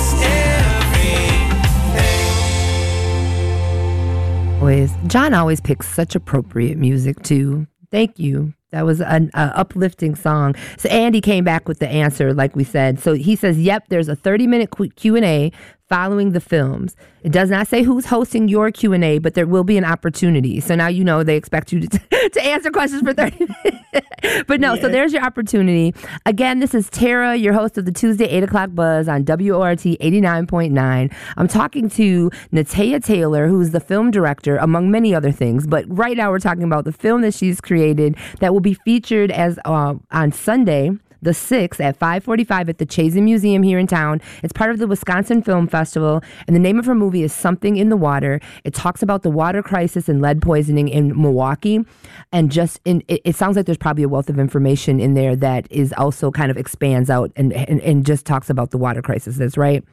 everything. Always, John always picks such appropriate music too. Thank you. That was an uh, uplifting song. So Andy came back with the answer, like we said. So he says, yep, there's a thirty minute Q and A following the films. It does not say who's hosting your Q and A, but there will be an opportunity. So now you know they expect you to, to answer questions for thirty minutes. But no, yeah. So there's your opportunity. Again, this is Tara, your host of the Tuesday eight o'clock Buzz on W O R T eighty-nine point nine. I'm talking to Natea Taylor, who's the film director, among many other things. But right now we're talking about the film that she's created that will be featured as uh, on Sunday, the sixth at five forty-five at the Chazen Museum here in town. It's part of the Wisconsin Film Festival, and the name of her movie is Something in the Water. It talks about the water crisis and lead poisoning in Milwaukee, and just in it, it sounds like there's probably a wealth of information in there that is also kind of expands out and and, and just talks about the water crisis. That's right.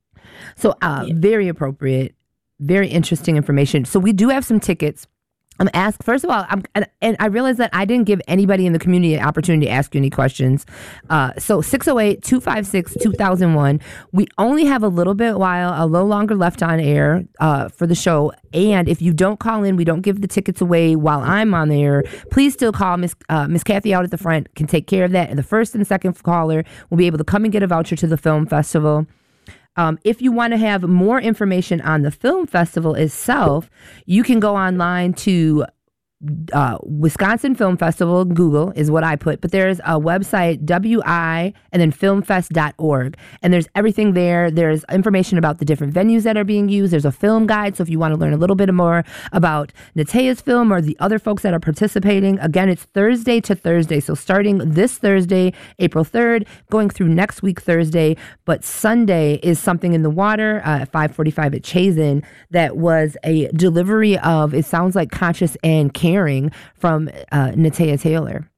So uh, yeah. Very appropriate, very interesting information. So we do have some tickets. I'm asked, first of all, I'm, and, and I realized that I didn't give anybody in the community an opportunity to ask you any questions. Uh, so six oh eight, two five six, two thousand one. We only have a little bit while, a little longer left on air uh, for the show. And if you don't call in, we don't give the tickets away while I'm on the air. Please still call. Miss uh, Miss Kathy out at the front can take care of that. And the first and second caller will be able to come and get a voucher to the film festival. Um, if you want to have more information on the film festival itself, you can go online to uh, Wisconsin Film Festival. Google is what I put, but there's a website, W I and then filmfest dot org, and there's everything there. There's information about the different venues that are being used. There's a film guide, so if you want to learn a little bit more about Natea's film or the other folks that are participating, again, it's Thursday to Thursday, so starting this Thursday, April third, going through next week Thursday, but Sunday is Something in the Water uh, at five forty-five at Chazen. That was a delivery of, it sounds like, Conscious and Caring from uh, Natea Taylor.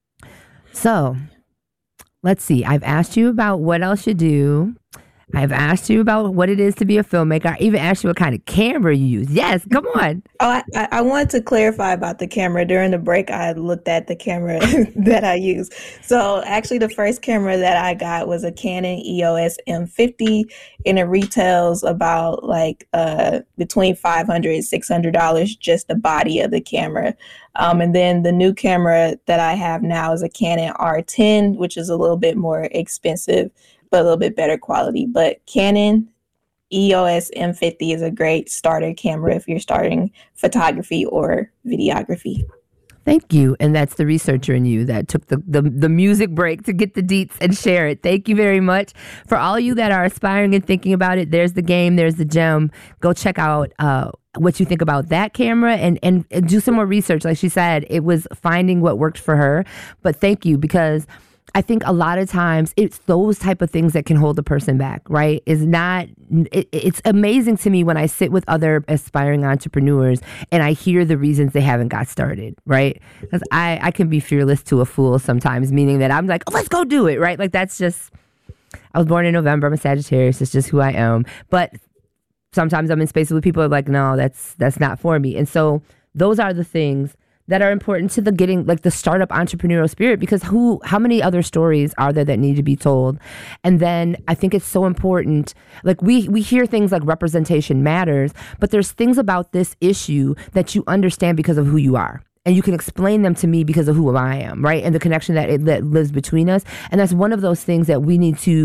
So let's see. I've asked you about what else you do. I've asked you about what it is to be a filmmaker. I even asked you what kind of camera you use. Yes, come on. Oh, I, I wanted to clarify about the camera. During the break, I looked at the camera that I use. So actually, the first camera that I got was a Canon E O S M fifty, and it retails about like uh, between five hundred dollars and six hundred dollars, just the body of the camera. Um, and then the new camera that I have now is a Canon R ten, which is a little bit more expensive, but a little bit better quality. But Canon E O S M fifty is a great starter camera if you're starting photography or videography. Thank you. And that's the researcher in you that took the, the, the music break to get the deets and share it. Thank you very much. For all of you that are aspiring and thinking about it, there's the game, there's the gem. Go check out uh, what you think about that camera and, and, and do some more research. Like she said, it was finding what worked for her. But thank you, because I think a lot of times it's those type of things that can hold a person back, right? It's not, it, it's amazing to me when I sit with other aspiring entrepreneurs and I hear the reasons they haven't got started, right? Because I, I can be fearless to a fool sometimes, meaning that I'm like, oh, let's go do it, right? Like that's just, I was born in November, I'm a Sagittarius, it's just who I am. But sometimes I'm in spaces with people who are like, no, that's that's not for me. And so those are the things that are important to the getting, like the startup entrepreneurial spirit, because who, how many other stories are there that need to be told? And then I think it's so important, like we, we hear things like representation matters, but there's things about this issue that you understand because of who you are. And you can explain them to me because of who I am, right? And the connection that it, that lives between us. And that's one of those things that we need to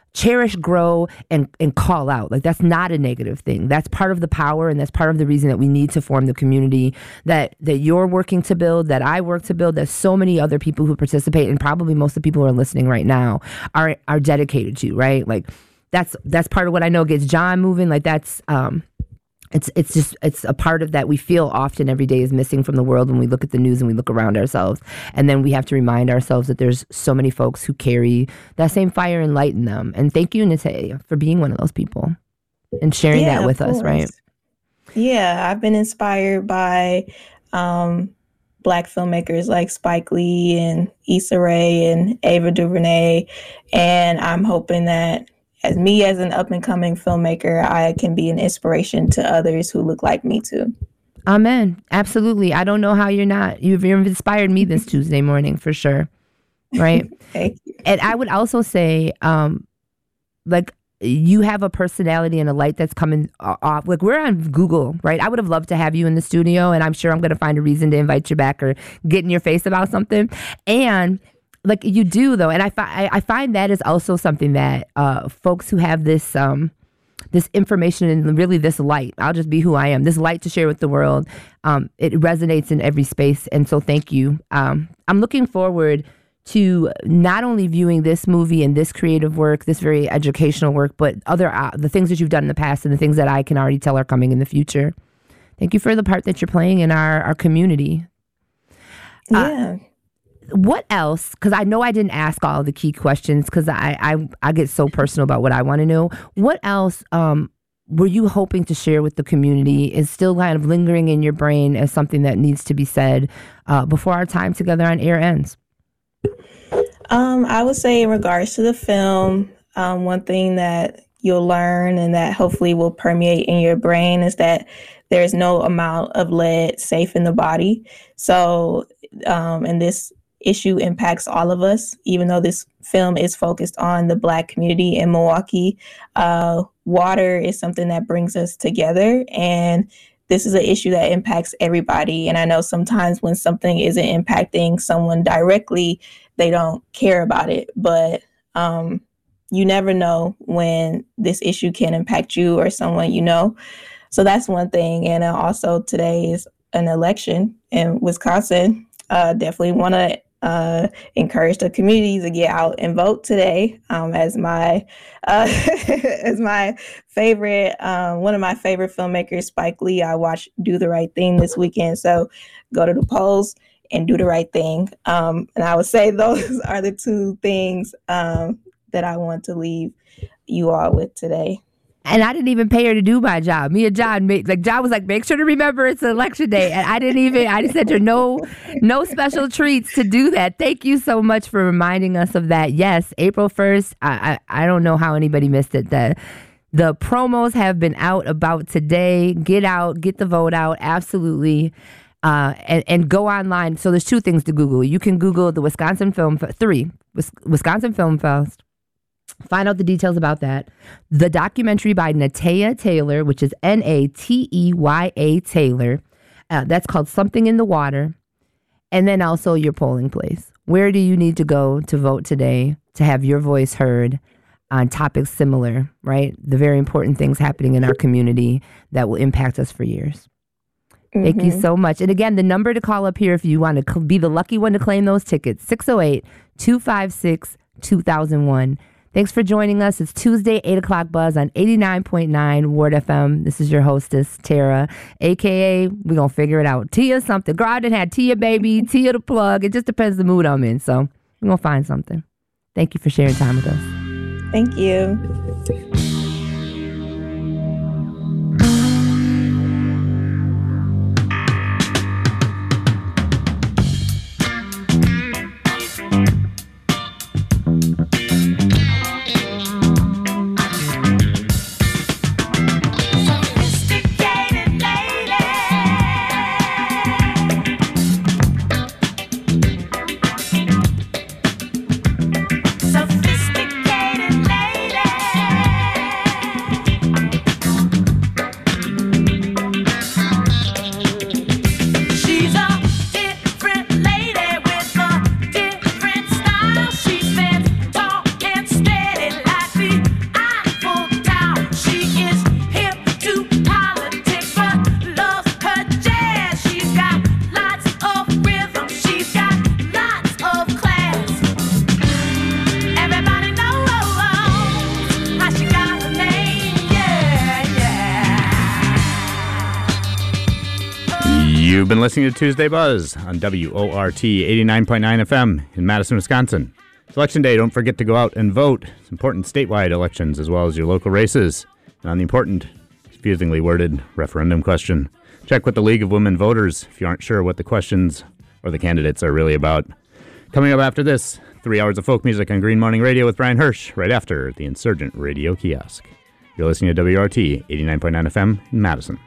cherish, grow, and, and call out. Like, that's not a negative thing. That's part of the power, and that's part of the reason that we need to form the community that, that you're working to build, that I work to build, that so many other people who participate, and probably most of the people who are listening right now, are are dedicated to, right? Like, that's that's part of what I know gets John moving. Like, that's... um. It's it's just it's a part of that we feel often every day is missing from the world when we look at the news and we look around ourselves. And then we have to remind ourselves that there's so many folks who carry that same fire and light in them. And thank you, Natalia, for being one of those people and sharing Yeah, that with of us, right? course. Yeah, I've been inspired by um, Black filmmakers like Spike Lee and Issa Rae and Ava DuVernay. And I'm hoping that as me as an up and coming filmmaker, I can be an inspiration to others who look like me too. Amen. Absolutely. I don't know how you're not. You've, you've inspired me this Tuesday morning for sure. Right. Thank you. And I would also say, um, like, you have a personality and a light that's coming off. Like, we're on Google, right? I would have loved to have you in the studio, and I'm sure I'm going to find a reason to invite you back or get in your face about something. And like you do, though, and I, fi- I find that is also something that uh, folks who have this um, this information and really this light, I'll just be who I am, this light to share with the world, um, it resonates in every space. And so thank you. Um, I'm looking forward to not only viewing this movie and this creative work, this very educational work, but other uh, the things that you've done in the past and the things that I can already tell are coming in the future. Thank you for the part that you're playing in our, our community. Yeah. Uh, What else? Because I know I didn't ask all the key questions because I, I I get so personal about what I want to know. What else um, were you hoping to share with the community is still kind of lingering in your brain as something that needs to be said uh, before our time together on air ends? Um, I would say in regards to the film, um, one thing that you'll learn and that hopefully will permeate in your brain is that there's no amount of lead safe in the body. So, um, and this issue impacts all of us, even though this film is focused on the Black community in Milwaukee. Uh, water is something that brings us together, and this is an issue that impacts everybody. And I know sometimes when something isn't impacting someone directly, they don't care about it, but um, you never know when this issue can impact you or someone you know. So that's one thing. And also today is an election in Wisconsin. Uh, definitely want to uh, encourage the community to get out and vote today. Um, as my uh, as my favorite, um, one of my favorite filmmakers, Spike Lee, I watched Do the Right Thing this weekend. So go to the polls and do the right thing. Um, and I would say those are the two things um, that I want to leave you all with today. And I didn't even pay her to do my job. Me and John, made, like John was like, make sure to remember it's election day. And I didn't even, I just sent her no, no special treats to do that. Thank you so much for reminding us of that. Yes, April first, I, I, I don't know how anybody missed it. The, the promos have been out about today. Get out, get the vote out. Absolutely. Uh, and, and go online. So there's two things to Google. You can Google the Wisconsin Film, three, Wisconsin Film Fest. Find out the details about that. The documentary by Nateya Taylor, which is N A T E Y A Taylor. Uh, that's called Something in the Water. And then also your polling place. Where do you need to go to vote today to have your voice heard on topics similar, right? The very important things happening in our community that will impact us for years. Mm-hmm. Thank you so much. And again, the number to call up here if you want to cl- be the lucky one to claim those tickets, six oh eight, two five six, two thousand one. Thanks for joining us. It's Tuesday, eight o'clock Buzz on eighty-nine point nine Ward F M. This is your hostess, Tara, a k a we're going to figure it out. Tia something. Girl, I done had Tia baby, Tia the plug. It just depends the mood I'm in. So we're going to find something. Thank you for sharing time with us. Thank you. Sophisticated lady. You've been listening to Tuesday Buzz on W O R T eighty-nine point nine F M in Madison, Wisconsin. It's Election Day. Don't forget to go out and vote. It's important statewide elections as well as your local races. And on the important, confusingly worded referendum question, check with the League of Women Voters if you aren't sure what the questions or the candidates are really about. Coming up after this, three hours of folk music on Green Morning Radio with Brian Hirsch, right after the Insurgent Radio Kiosk. You're listening to W O R T eighty-nine point nine F M in Madison.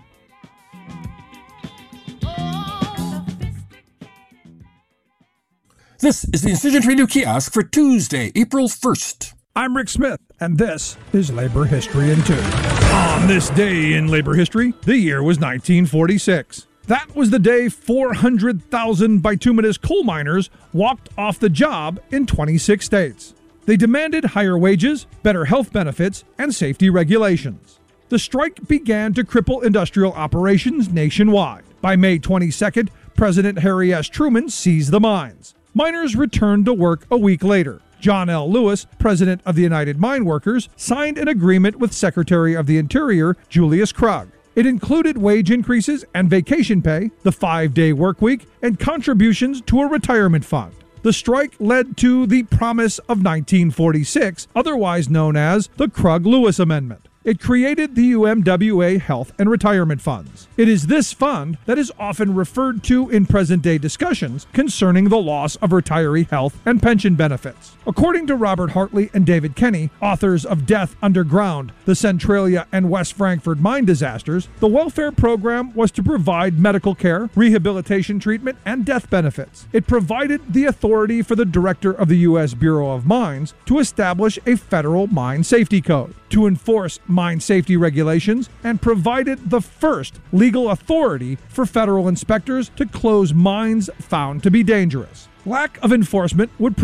This is the Insurgent Radio Kiosk for Tuesday, April first. I'm Rick Smith, and this is Labor History in Two. On this day in labor history, the year was nineteen forty-six. That was the day four hundred thousand bituminous coal miners walked off the job in twenty-six states. They demanded higher wages, better health benefits, and safety regulations. The strike began to cripple industrial operations nationwide. By May twenty-second, President Harry S. Truman seized the mines. Miners returned to work a week later. John L. Lewis, president of the United Mine Workers, signed an agreement with Secretary of the Interior Julius Krug. It included wage increases and vacation pay, the five-day work week, and contributions to a retirement fund. The strike led to the Promise of nineteen forty-six, otherwise known as the Krug-Lewis Amendment. It created the U M W A Health and Retirement Funds. It is this fund that is often referred to in present-day discussions concerning the loss of retiree health and pension benefits. According to Robert Hartley and David Kenny, authors of Death Underground, the Centralia and West Frankford mine disasters, the welfare program was to provide medical care, rehabilitation treatment, and death benefits. It provided the authority for the director of the U S Bureau of Mines to establish a federal mine safety code, to enforce mine safety regulations, and provided the first legal authority for federal inspectors to close mines found to be dangerous. Lack of enforcement would